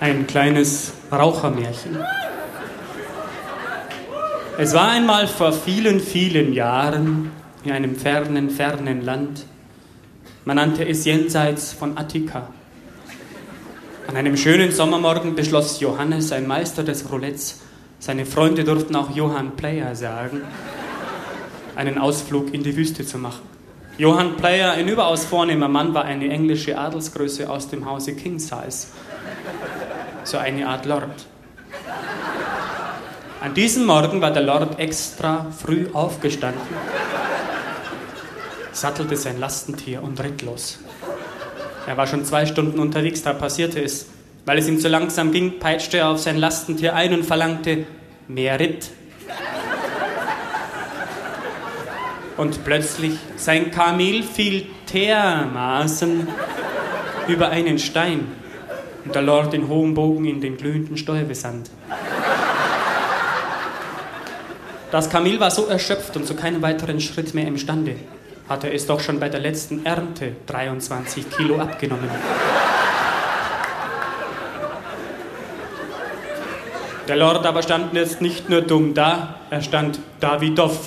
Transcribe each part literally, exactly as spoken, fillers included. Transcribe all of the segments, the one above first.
Ein kleines Rauchermärchen. Es war einmal vor vielen, vielen Jahren in einem fernen, fernen Land. Man nannte es jenseits von Attika. An einem schönen Sommermorgen beschloss Johannes, ein Meister des Roulettes, seine Freunde durften auch Johann Player sagen, einen Ausflug in die Wüste zu machen. Johann Player, ein überaus vornehmer Mann, war eine englische Adelsgröße aus dem Hause King Size. So eine Art Lord. An diesem Morgen war der Lord extra früh aufgestanden, sattelte sein Lastentier und ritt los. Er war schon zwei Stunden unterwegs, da passierte es. Weil es ihm zu langsam ging, peitschte er auf sein Lastentier ein und verlangte mehr Ritt. Und plötzlich, sein Kamel fiel dermaßen über einen Stein und der Lord in hohem Bogen in den glühenden Steuersand. Das Kamel war so erschöpft und zu keinem weiteren Schritt mehr imstande. Hatte es doch schon bei der letzten Ernte dreiundzwanzig Kilo abgenommen. Der Lord aber stand jetzt nicht nur dumm da, er stand da wie doof.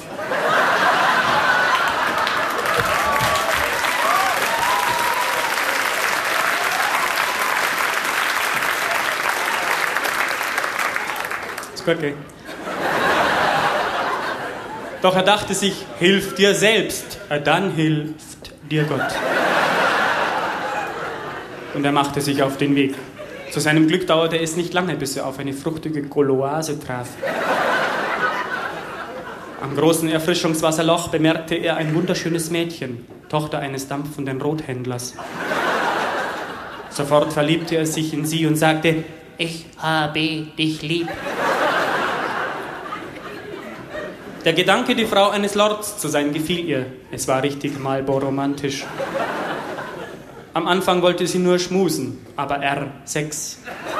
Ist gut, gell? Doch er dachte sich, hilf dir selbst, dann hilft dir Gott. Und er machte sich auf den Weg. Zu seinem Glück dauerte es nicht lange, bis er auf eine fruchtige Gauloise traf. Am großen Erfrischungswasserloch bemerkte er ein wunderschönes Mädchen, Tochter eines dampfenden Rothändlers. Sofort verliebte er sich in sie und sagte, ich habe dich lieb. Der Gedanke, die Frau eines Lords zu sein, gefiel ihr. Es war richtig Marlboro-romantisch. Am Anfang wollte sie nur schmusen, aber er Sex.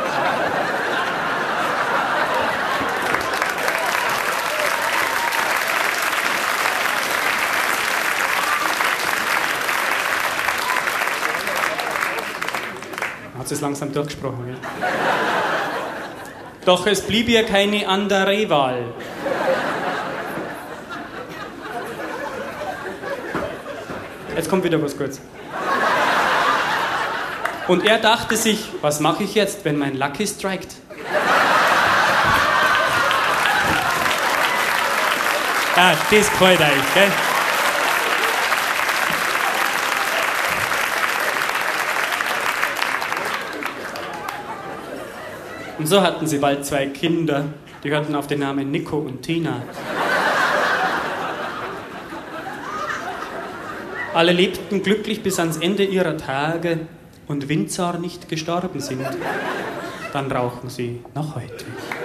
Hat sie es langsam durchgesprochen, ja? Doch es blieb ihr keine andere Wahl. Jetzt kommt wieder was Gutes. Und er dachte sich, was mache ich jetzt, wenn mein Lucky strikt? Ja, das gefällt euch, gell? Und so hatten sie bald zwei Kinder, die hörten auf den Namen Nico und Tina. Alle lebten glücklich bis ans Ende ihrer Tage und Windsor nicht gestorben sind. Dann rauchen sie noch heute.